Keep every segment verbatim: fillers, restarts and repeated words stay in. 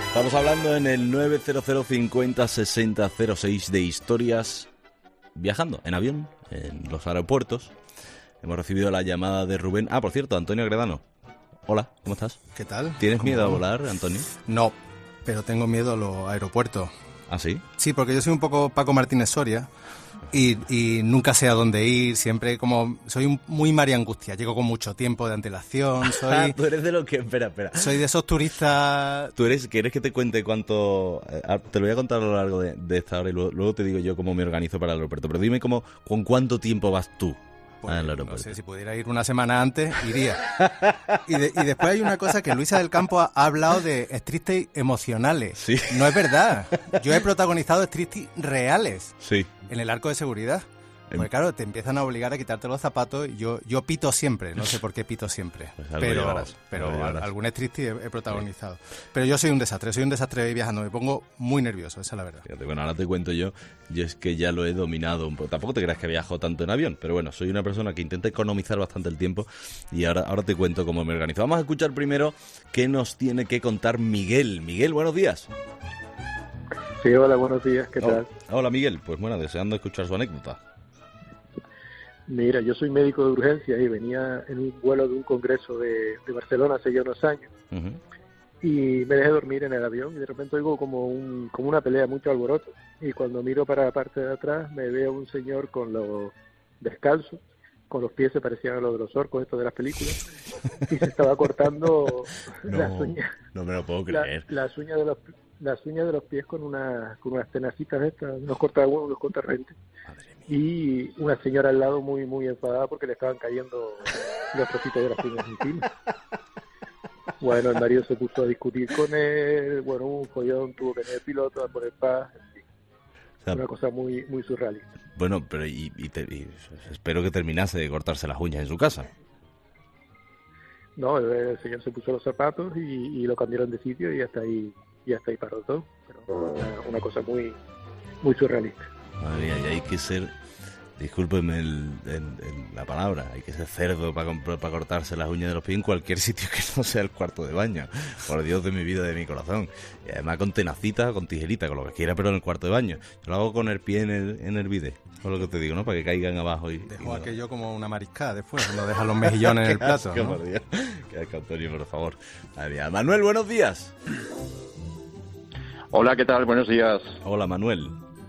Estamos hablando en el nueve cero cero cincuenta sesenta cero seis de historias viajando en avión, en los aeropuertos. Hemos recibido la llamada de Rubén. Ah, por cierto, Antonio Agredano. Hola, ¿cómo estás? ¿Qué tal? ¿Tienes miedo a volar, Antonio? No, pero tengo miedo a los aeropuertos. ¿Ah, sí? Sí, porque yo soy un poco Paco Martínez Soria y, y nunca sé a dónde ir, siempre como... Soy un, muy María Angustia, llego con mucho tiempo de antelación, soy... Ah, tú eres de lo que... Espera, espera. Soy de esos turistas... ¿Tú eres, quieres que te cuente cuánto...? Eh, te lo voy a contar a lo largo de, de esta hora y luego, luego te digo yo cómo me organizo para el aeropuerto. Pero dime cómo, ¿con cuánto tiempo vas tú? Pues, no sé, si pudiera ir una semana antes, iría. Y, de, y después hay una cosa que Luisa del Campo ha, ha hablado de striptease emocionales. Sí. No es verdad. Yo he protagonizado striptease reales. Sí. En el arco de seguridad. Porque claro, te empiezan a obligar a quitarte los zapatos. Yo yo pito siempre, no sé por qué pito siempre. Pues algo pero llevarás, pero algo llevarás. algún striptease he, he protagonizado. Sí. Pero yo soy un desastre, soy un desastre viajando. Me pongo muy nervioso, esa es la verdad. Fíjate, bueno, ahora te cuento yo. Y es que ya lo he dominado un poco. Tampoco te creas que viajo tanto en avión, pero bueno, soy una persona que intenta economizar bastante el tiempo. Y ahora, ahora te cuento cómo me organizo. Vamos a escuchar primero qué nos tiene que contar Miguel. Miguel, buenos días. Sí, hola, buenos días, ¿qué tal? Oh, hola, Miguel. Pues bueno, deseando escuchar su anécdota. Mira, yo soy médico de urgencia y venía en un vuelo de un congreso de, de Barcelona hace ya unos años. Uh-huh. Y me dejé dormir en el avión y de repente oigo como un como una pelea, mucho alboroto. Y cuando miro para la parte de atrás me veo un señor con los descalzos, con los pies se parecían a los de los orcos, estos de las películas, y se estaba cortando no, las uñas. No me lo puedo creer. La, las uñas de los las uñas de los pies con una con unas tenacitas de estas, unos cortahuevos, unos cortarrentes. Y una señora al lado muy muy enfadada porque le estaban cayendo los trocitos de las uñas encima. Bueno, el marido se puso a discutir con él, bueno, un follón, tuvo que tener el piloto, a poner paz, en fin. O sea, una cosa muy muy surrealista. Bueno, pero y, y, te, y espero que terminase de cortarse las uñas en su casa. No, el señor se puso los zapatos y, y lo cambiaron de sitio y hasta ahí y hasta ahí paró todo. Pero una, una cosa muy muy surrealista. Madre mía, y hay que ser, discúlpeme el, el, el, la palabra, hay que ser cerdo para para cortarse las uñas de los pies en cualquier sitio que no sea el cuarto de baño. Por Dios de mi vida, de mi corazón. Y además con tenacita, con tijerita, con lo que quiera, pero en el cuarto de baño. Yo lo hago con el pie en el, en el bidet. Es lo que te digo, ¿no? Para que caigan abajo y... Dejo y aquello como una mariscada después, cuando deja los mejillones en el plato, asco, ¿no? Por Dios. Qué asco, Antonio, por favor. Manuel, buenos días. Hola, ¿qué tal? Buenos días. Hola, Manuel.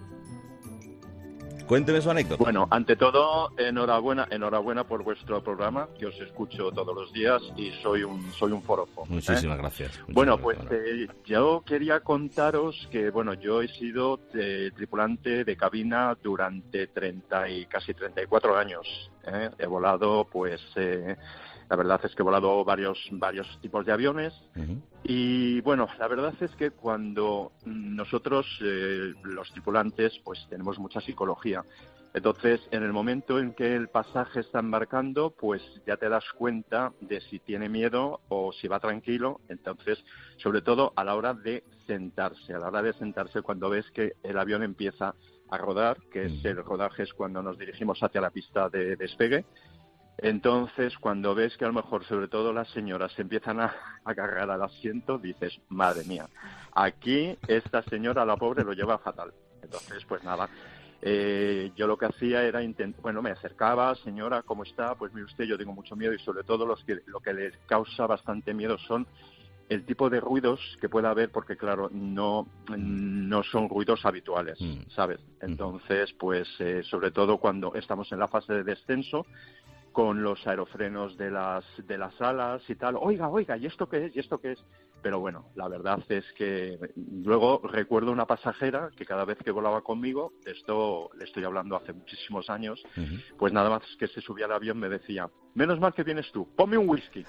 Cuénteme su anécdota. Bueno, ante todo, enhorabuena, enhorabuena por vuestro programa, que os escucho todos los días y soy un soy un forofo. Muchísimas ¿eh? gracias. Muchísimas bueno, gracias, pues eh, yo quería contaros que, bueno, yo he sido eh, tripulante de cabina durante treinta y casi treinta y cuatro años. ¿eh? He volado, pues, eh, la verdad es que he volado varios varios tipos de aviones. Uh-huh. Y bueno, la verdad es que cuando nosotros, eh, los tripulantes, pues tenemos mucha psicología. Entonces, en el momento en que el pasaje está embarcando, pues ya te das cuenta de si tiene miedo o si va tranquilo. Entonces, sobre todo a la hora de sentarse, a la hora de sentarse cuando ves que el avión empieza a rodar, que es el rodaje, es cuando nos dirigimos hacia la pista de despegue. Entonces, cuando ves que a lo mejor, sobre todo las señoras, se empiezan a, a cargar al asiento, dices, madre mía, aquí esta señora, la pobre, lo lleva fatal. Entonces, pues nada, eh, yo lo que hacía era, intent- bueno, me acercaba, señora, ¿cómo está? Pues mire usted, yo tengo mucho miedo y sobre todo los que, lo que les causa bastante miedo son el tipo de ruidos que pueda haber, porque claro, no, no son ruidos habituales, ¿sabes? Entonces, pues eh, sobre todo cuando estamos en la fase de descenso, con los aerofrenos de las de las alas y tal, oiga, oiga, ¿y esto qué es? ¿Y esto qué es? Pero bueno, la verdad es que luego recuerdo una pasajera que cada vez que volaba conmigo, esto le estoy hablando hace muchísimos años, uh-huh. pues nada más que se subía al avión me decía, menos mal que vienes tú, ponme un whisky.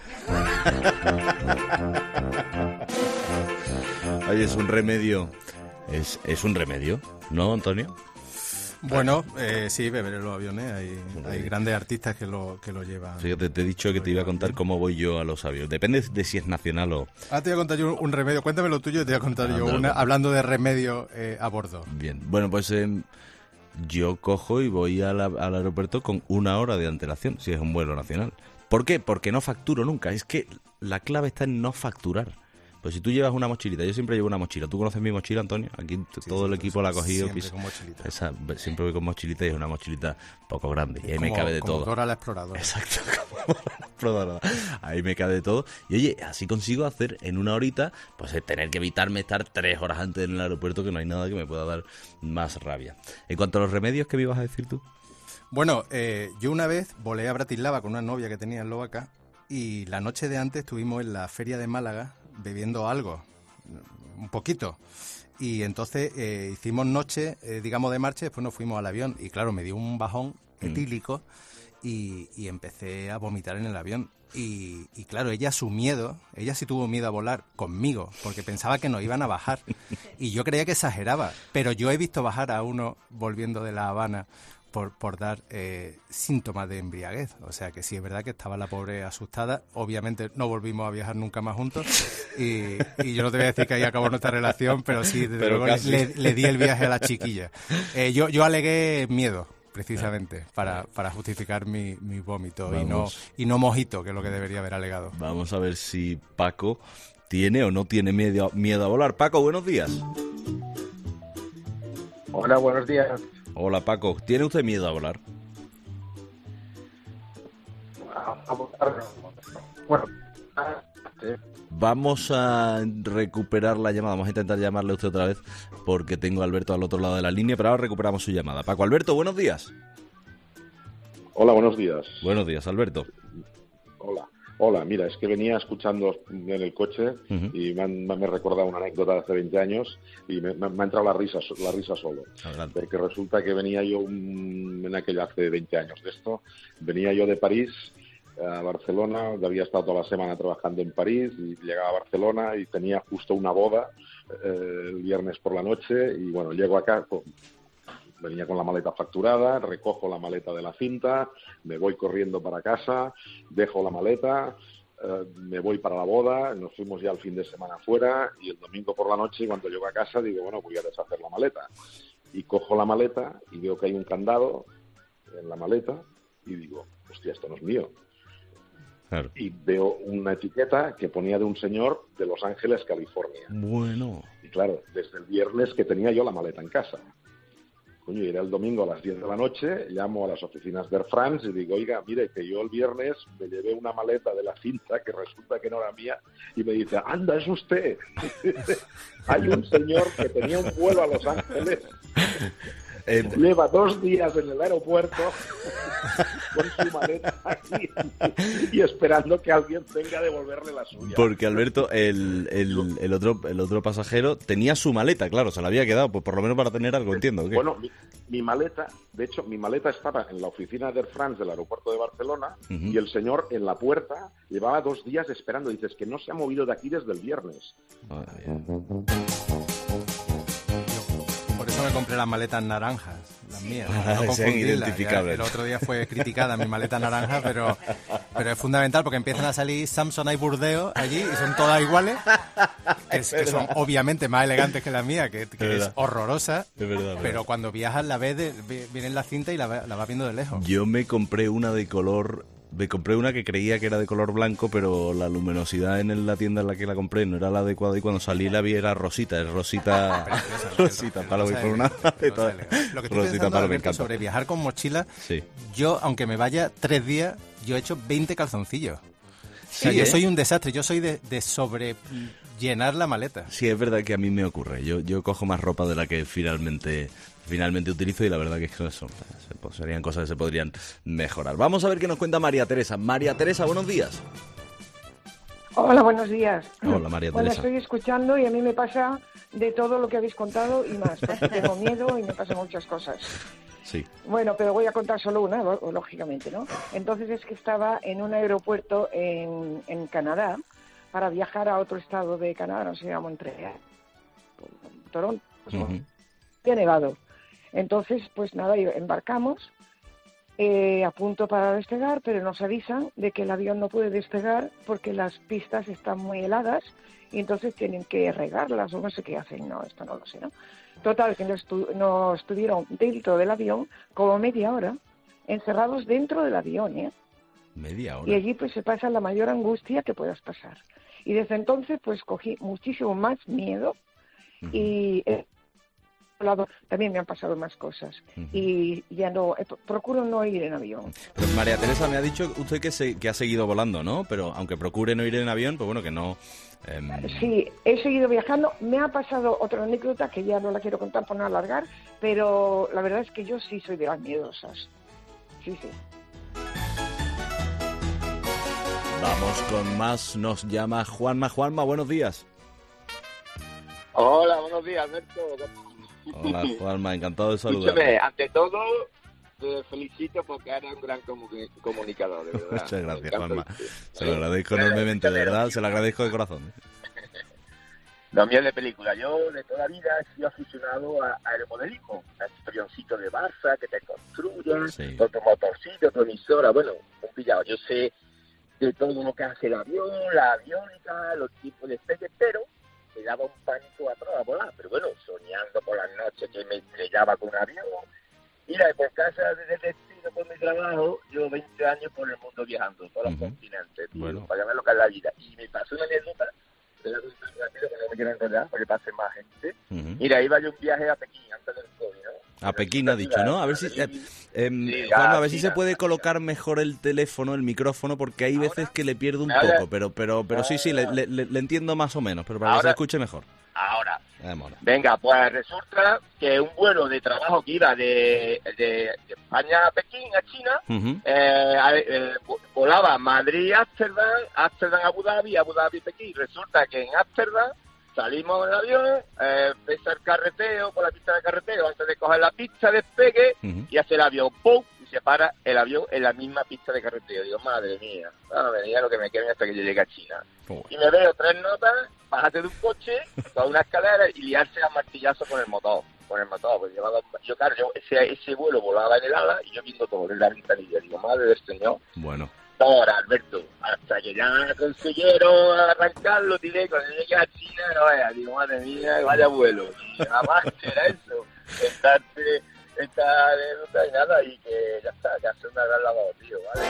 Oye, es un remedio, es, es un remedio, ¿no, Antonio? Bueno, eh, sí, beber en los aviones. Hay, hay grandes artistas que lo que lo llevan. Fíjate, te he dicho que te iba a contar cómo voy yo a los aviones. Depende de si es nacional o... Ah, te voy a contar yo un remedio. Cuéntame lo tuyo y te voy a contar ah, yo una, hablando de remedio eh, a bordo. Bien, bueno, pues eh, yo cojo y voy a la, al aeropuerto con una hora de antelación, si es un vuelo nacional. ¿Por qué? Porque no facturo nunca. Es que la clave está en no facturar. Pues si tú llevas una mochilita, yo siempre llevo una mochila. ¿Tú conoces mi mochila, Antonio? Aquí Sí, todo sí, el equipo la ha cogido. siempre Pis- con mochilita. Esa, siempre voy con mochilita y es una mochilita poco grande. Y ahí como, me cabe de como todo. Dora la exploradora. Exacto, como la exploradora. Ahí me cabe de todo. Y oye, así consigo hacer en una horita, pues eh, tener que evitarme estar tres horas antes en el aeropuerto, que no hay nada que me pueda dar más rabia. En cuanto a los remedios, ¿qué me ibas a decir tú? Bueno, eh, yo una vez volé a Bratislava con una novia que tenía en Lovaca y la noche de antes estuvimos en la feria de Málaga bebiendo algo, un poquito. Y entonces eh, hicimos noche, eh, digamos, de marcha y después nos fuimos al avión. Y claro, me dio un bajón etílico y, y empecé a vomitar en el avión. Y, y claro, ella su miedo, ella sí tuvo miedo a volar conmigo, porque pensaba que nos iban a bajar. Y yo creía que exageraba, pero yo he visto bajar a uno volviendo de La Habana por, por dar eh, síntomas de embriaguez. O sea que sí, es verdad que estaba la pobre asustada. Obviamente no volvimos a viajar nunca más juntos. Y, y yo no te voy a decir que ahí acabó nuestra relación, pero sí, desde Pero luego casi. le, le di el viaje a la chiquilla. Eh, yo, yo alegué miedo, precisamente, para, para justificar mi, mi vómito y no, Vamos. y no mojito, que es lo que debería haber alegado. Vamos a ver si Paco tiene o no tiene miedo, miedo a volar. Paco, buenos días. Hola, buenos días. Hola, Paco. ¿Tiene usted miedo a volar? Bueno, ah, eh, Vamos a recuperar la llamada. Vamos a intentar llamarle a usted otra vez porque tengo a Alberto al otro lado de la línea, pero ahora recuperamos su llamada. Paco, Alberto, buenos días. Hola, buenos días. Buenos días, Alberto. Hola. Hola, mira, es que venía escuchando en el coche Ujú. y me, han, me he recordado una anécdota de hace veinte años y me, me, me ha entrado la risa, la risa solo. Adelante. Porque resulta que venía yo un, en aquel hace veinte años de esto, venía yo de París a Barcelona, había estado toda la semana trabajando en París y llegaba a Barcelona y tenía justo una boda eh, el viernes por la noche y bueno, llego acá, con, venía con la maleta facturada, recojo la maleta de la cinta, me voy corriendo para casa, dejo la maleta, eh, me voy para la boda, nos fuimos ya el fin de semana fuera y el domingo por la noche cuando llego a casa digo, bueno, voy a deshacer la maleta. Y cojo la maleta y veo que hay un candado en la maleta y digo, hostia, esto no es mío. Claro. Y veo una etiqueta que ponía de un señor de Los Ángeles, California. Bueno. Y claro, desde el viernes que tenía yo la maleta en casa. Coño, y era el domingo a las diez de la noche, llamo a las oficinas de Air France y digo, oiga, mire, que yo el viernes me llevé una maleta de la cinta que resulta que no era mía, y me dice, anda, es usted. Hay un señor que tenía un vuelo a Los Ángeles, Eh, lleva dos días en el aeropuerto con su maleta aquí y esperando que alguien venga a devolverle la suya. porque Alberto, el, el, el otro el otro pasajero tenía su maleta, claro, se la había quedado, pues por lo menos para tener algo, entiendo. ¿o qué? Bueno, mi, mi maleta, de hecho, mi maleta estaba en la oficina de Air France del aeropuerto de Barcelona Ujú. y el señor en la puerta llevaba dos días esperando. Dices que no se ha movido de aquí desde el viernes. Madre mía. Por eso me compré las maletas naranjas, las mías, Ah, para no sean confundirlas. identificables. Ya, el otro día fue criticada mi maleta naranja, pero, pero es fundamental porque empiezan a salir Samsonite Burdeo allí y son todas iguales, que, es- que son obviamente más elegantes que la mía, que, que Es es verdad. horrorosa, Es verdad, pero verdad. cuando viajas la ves, de, vi- viene en la cinta y la, ve- la vas viendo de lejos. Yo me compré una de color... Me compré una que creía que era de color blanco, pero la luminosidad en el- la tienda en la que la compré no era la adecuada y cuando salí la vi era rosita, es rosita, rosita, palo Cosa por una elegante, maleta, cosa elegante. Lo que estoy rosita pensando, palo, me Alberto, encanta. sobre viajar con mochila, Sí. yo, aunque me vaya tres días, yo he hecho veinte calzoncillos. O sea, Sí, yo ¿eh? soy un desastre, yo soy de, de sobre llenar la maleta. Sí, es verdad que a mí me ocurre. Yo, yo cojo más ropa de la que finalmente finalmente utilizo y la verdad que eso, eso se- pues, serían cosas que se podrían mejorar. Vamos a ver qué nos cuenta María Teresa. María Teresa, buenos días. Hola, buenos días. Hola, María Bueno, Teresa. estoy escuchando y a mí me pasa de todo lo que habéis contado y más. porque Tengo miedo y me pasan muchas cosas. Sí. Bueno, pero voy a contar solo una, lo- lógicamente, ¿no? Entonces es que estaba en un aeropuerto en, en Canadá para viajar a otro estado de Canadá, no sé, a Montreal, Toronto, pues, Ujú. había nevado. Entonces, pues nada, embarcamos eh, a punto para despegar, pero nos avisan de que el avión no puede despegar porque las pistas están muy heladas y entonces tienen que regarlas o no sé qué hacen, no, esto no lo sé, ¿no? Total, que nos, tu- nos tuvieron dentro del avión como media hora, encerrados dentro del avión, ¿eh? Media Y hora. allí pues se pasa la mayor angustia que puedas pasar. Y desde entonces, pues cogí muchísimo más miedo uh-huh. y eh, lado también me han pasado más cosas uh-huh. y ya no eh, procuro no ir en avión. Pues María Teresa, me ha dicho usted que, se, que ha seguido volando, ¿no? Pero aunque procure no ir en avión, pues bueno, que no... Eh... Sí, he seguido viajando. Me ha pasado otra anécdota que ya no la quiero contar por no alargar, pero la verdad es que yo sí soy de las miedosas. Sí, sí. Vamos con más, nos llama Juanma. Juanma, buenos días. Hola, buenos días, Alberto. Hola, Juanma, encantado de saludarte. Escúchame, ante todo, te felicito porque eres un gran comu- comunicador, de verdad. Muchas gracias, Juanma. Se lo agradezco enormemente, de verdad, se lo agradezco de corazón. Lo mío es de película. Yo de toda la vida he sido aficionado a aeromodelismo, a este avioncito de Barça que te construyen, sí. Otro motorcito, otra emisora, bueno, un pillado. Yo sé de todo lo que hace el avión, la aviónica, los tipos de especies, pero me daba un pánico atrás a volar, pero bueno, soñando por las noches que me estrellaba con un avión. Mira, por casa de destino, por mi trabajo, llevo veinte años por el mundo viajando, todos los uh-huh. continentes, tío, bueno. para ver lo que es la vida. Y me pasó una anécdota, te voy a contar rápido, que no me quiero enrollar, porque pase más gente. Uh-huh. Mira, iba yo un viaje a Pekín, antes del COVID, ¿no? A Pekín ha dicho, ¿no? A ver si, eh, eh, sí, Juan, a ver si se puede colocar mejor el teléfono, el micrófono, porque hay veces que le pierdo un ahora, poco, pero pero pero sí, sí, le, le, le entiendo más o menos, pero para ahora, que se escuche mejor. Ahora, venga, pues resulta que un vuelo de trabajo que iba de, de, de España a Pekín, a China, uh-huh. eh, eh, volaba Madrid-Ámsterdam, Ámsterdam-Abu Dhabi, Abu Dhabi-Pekín. Resulta que en Ámsterdam salimos del avión, eh, empieza el carreteo, por la pista de carreteo, antes de coger la pista de despegue, uh-huh. y hace el avión, ¡pum!, y se para el avión en la misma pista de carreteo. Digo, madre mía, madre mía, lo que me queda hasta que yo llegue a China. Uh-huh. Y me veo tres notas, bájate de un coche, toda una escalera y liarse a martillazo con el motor. Con el motor, pues llevaba, yo, claro, yo, ese, ese vuelo volaba en el ala y yo viendo todo en la ventanilla. Digo, madre del señor. Bueno. Ahora, Alberto, hasta que ya consiguieron arrancarlo, tiré, cuando llegué a China, no vaya, digo, madre mía, vaya vuelo. Y además era eso, estarte, estar en y nada, y que ya está, que hace una gran lavado, tío, ¿vale?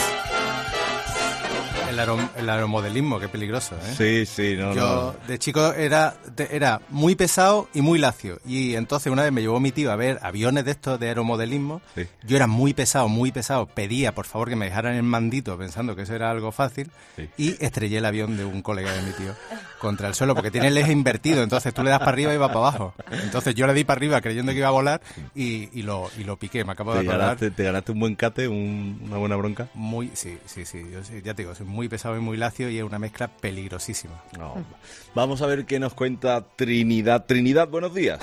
El, aerom- el aeromodelismo, qué peligroso, ¿eh? Sí, sí, no, Yo no. de chico era, de, era muy pesado y muy lacio. Y entonces una vez me llevó mi tío a ver aviones de estos de aeromodelismo. Sí. Yo era muy pesado, muy pesado. Pedía, por favor, que me dejaran el mandito pensando que eso era algo fácil. Sí. Y estrellé el avión de un colega de mi tío contra el suelo, porque tiene el eje invertido. Entonces tú le das para arriba y va para abajo. Entonces yo le di para arriba creyendo que iba a volar y, y, lo, y lo piqué. Me acabo de acordar. Ganaste, ¿Te ganaste un buen cate, un, una buena bronca? Muy, sí, sí, sí. Yo sí, ya te digo, soy muy pesado y muy lacio y es una mezcla peligrosísima. No. Vamos a ver qué nos cuenta Trinidad. Trinidad, buenos días.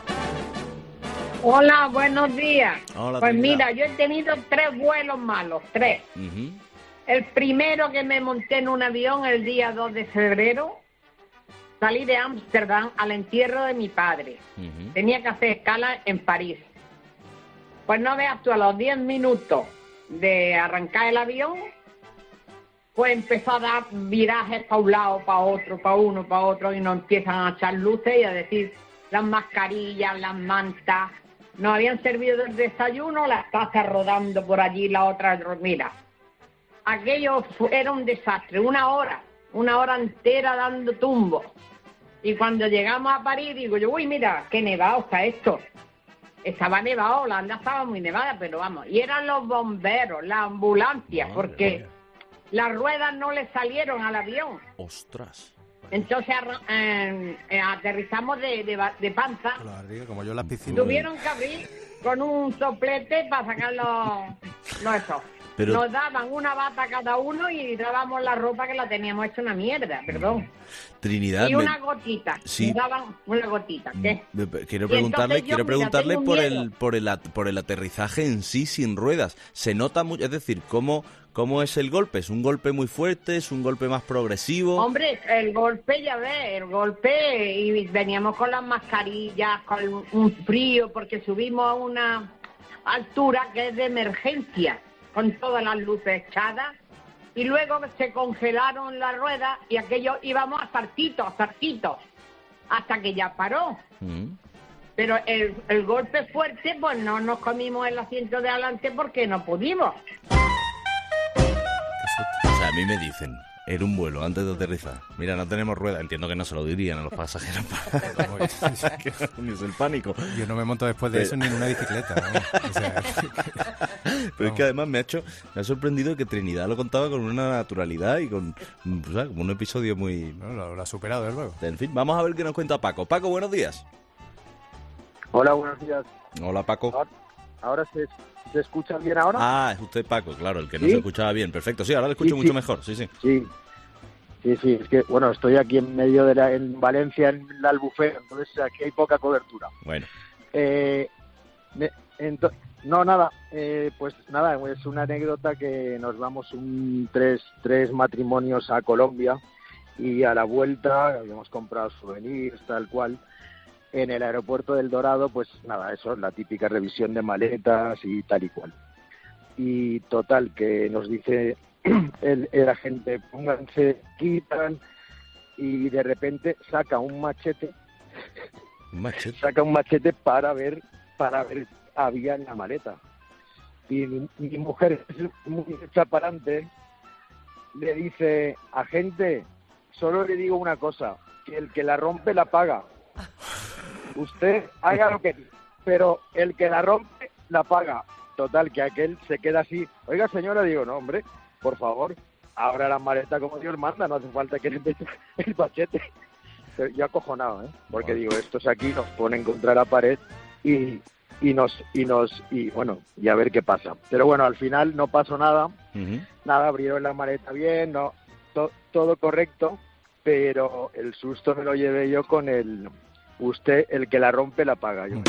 Hola, buenos días. Hola, pues Trinidad. Mira, yo he tenido tres vuelos malos, tres. Uh-huh. El primero que me monté en un avión el día dos de febrero, salí de Ámsterdam al entierro de mi padre. Uh-huh. Tenía que hacer escala en París. Pues no veas tú, a los diez minutos de arrancar el avión, pues empezó a dar virajes para un lado, para otro, para uno, para otro, y nos empiezan a echar luces y a decir las mascarillas, las mantas. Nos habían servido el desayuno, las tazas rodando por allí, la otra, mira. Aquello fue, era un desastre, una hora, una hora entera dando tumbos. Y cuando llegamos a París, digo yo, uy, mira, qué nevado está esto. Estaba nevado, la anda estaba muy nevada, pero vamos. Y eran los bomberos, la ambulancia, Madre porque... Mía. Las ruedas no le salieron al avión. ¡Ostras! Entonces eh, eh, aterrizamos de, de, de panza. Claro, como yo en la piscina. Tuvieron que abrir con un soplete para sacar los, los esos. Pero... Nos daban una bata cada uno y dábamos la ropa que la teníamos hecha una mierda, perdón. Trinidad. Y una me... gotita. Sí. Nos daban una gotita. ¿Qué? Quiero preguntarle, yo, quiero preguntarle mira, por el por el por el aterrizaje en sí sin ruedas. Se nota mucho, es decir, cómo ¿Cómo es el golpe? ¿Es un golpe muy fuerte? ¿Es un golpe más progresivo? Hombre, el golpe, ya ves, el golpe, y veníamos con las mascarillas, con un frío, porque subimos a una altura que es de emergencia, con todas las luces echadas, y luego se congelaron las ruedas y aquello íbamos a zarcitos, a zarcitos, hasta que ya paró. Mm. Pero el, el golpe fuerte, pues no nos comimos el asiento de adelante porque no pudimos. O sea, a mí me dicen, en un vuelo antes de aterrizar? Mira, no tenemos ruedas. Entiendo que no se lo dirían a los pasajeros. Ni es el pánico. Yo no me monto después de Pero... eso ni en una bicicleta. ¿no? O sea, Pero es que además me ha hecho, me ha sorprendido que Trinidad lo contaba con una naturalidad y con, o sea, como un episodio muy... No, lo, lo ha superado, desde luego. En fin, vamos a ver qué nos cuenta Paco. Paco, buenos días. Hola, buenos días. Hola, Paco. Ahora, ahora se, se escucha bien ahora. Ah, es usted Paco, claro, el que no ¿Sí? se escuchaba bien. Perfecto, sí, ahora le escucho Sí, mucho sí. mejor, sí, sí. Sí, sí, sí, es que, bueno, estoy aquí en medio de la, en Valencia, en la Albufera, entonces aquí hay poca cobertura. Bueno. Eh, me, ento, no, nada, eh, pues nada, es una anécdota que nos vamos un tres, tres matrimonios a Colombia y a la vuelta habíamos comprado souvenirs, tal cual. En el aeropuerto del Dorado, pues nada, eso, la típica revisión de maletas y tal y cual. Y total, que nos dice el, el agente, pónganse, quitan, y de repente saca un machete, ¿Un machete? saca un machete para ver, para ver, había en la maleta. Y mi, mi mujer es muy chaparante, le dice, agente, solo le digo una cosa, que el que la rompe la paga. Usted haga lo que... Pero el que la rompe, la paga. Total, que aquel se queda así. Oiga, señora, digo, no, hombre, por favor, abra la maleta como Dios manda, no hace falta que le meta el machete. Pero yo acojonado, ¿eh? Porque digo, estos aquí nos ponen contra la pared y, y nos... y nos y bueno, y a ver qué pasa. Pero bueno, al final no pasó nada. Uh-huh. Nada, abrieron la maleta bien, no to, todo correcto, pero el susto me lo llevé yo con el... Usted, el que la rompe, la paga. Yo,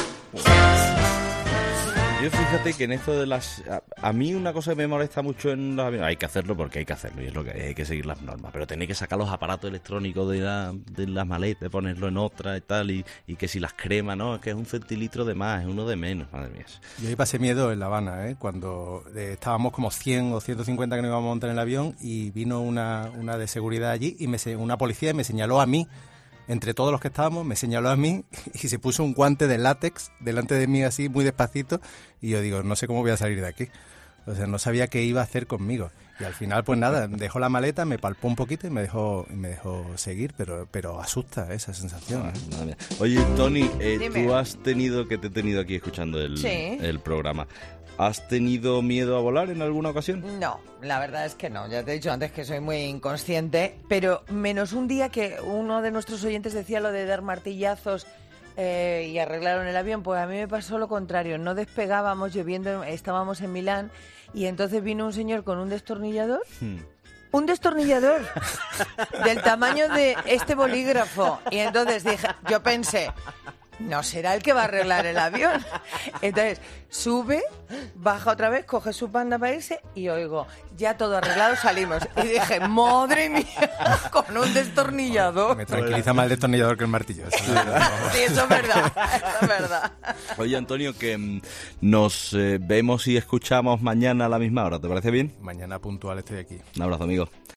yo fíjate que en esto de las... A, a mí una cosa que me molesta mucho en los aviones... Hay que hacerlo porque hay que hacerlo y es lo que hay, hay que seguir las normas. Pero tenéis que sacar los aparatos electrónicos de, la, de las maletas, ponerlo en otra y tal. Y, y que si las cremas, ¿no? Es que es un centilitro de más, es uno de menos, madre mía. Yo ahí pasé miedo en La Habana, ¿eh? Cuando eh, estábamos como cien o ciento cincuenta que nos íbamos a montar en el avión y vino una, una de seguridad allí y me una policía y me señaló a mí. Entre todos los que estábamos, me señaló a mí y se puso un guante de látex delante de mí así, muy despacito, y yo digo, no sé cómo voy a salir de aquí. O sea, no sabía qué iba a hacer conmigo. Y al final, pues nada, dejó la maleta, me palpó un poquito y me dejó me dejó seguir, pero pero asusta esa sensación. ¿eh? Oye, Tony, eh, tú has tenido, que te he tenido aquí escuchando el, sí. el programa, ¿has tenido miedo a volar en alguna ocasión? No, la verdad es que no. Ya te he dicho antes que soy muy inconsciente, pero menos un día que uno de nuestros oyentes decía lo de dar martillazos eh, y arreglaron el avión, pues a mí me pasó lo contrario. No despegábamos, lloviendo, estábamos en Milán y entonces vino un señor con un destornillador. Hmm. Un destornillador del tamaño de este bolígrafo. Y entonces dije, yo pensé, no será el que va a arreglar el avión. Entonces sube, baja otra vez, coge su panda para irse y oigo, ya todo arreglado, salimos. Y dije, madre mía, con un destornillador. Me tranquiliza más el destornillador que el martillo. Sí, eso es verdad, eso es verdad. Oye, Antonio, que nos eh, vemos y escuchamos mañana a la misma hora, ¿te parece bien? Mañana puntual estoy aquí. Un abrazo, amigo.